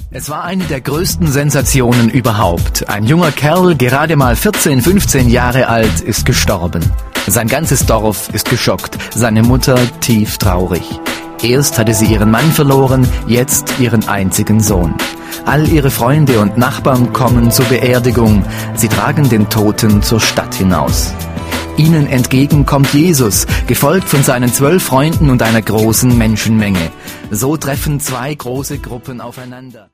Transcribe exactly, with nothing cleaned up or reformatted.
Es war eine der größten Sensationen überhaupt. Ein junger Kerl, gerade mal vierzehn, fünfzehn Jahre alt, ist gestorben. Sein ganzes Dorf ist geschockt, seine Mutter tief traurig. Erst hatte sie ihren Mann verloren, jetzt ihren einzigen Sohn. All ihre Freunde und Nachbarn kommen zur Beerdigung. Sie tragen den Toten zur Stadt hinaus. Ihnen entgegen kommt Jesus, gefolgt von seinen zwölf Freunden und einer großen Menschenmenge. So treffen zwei große Gruppen aufeinander.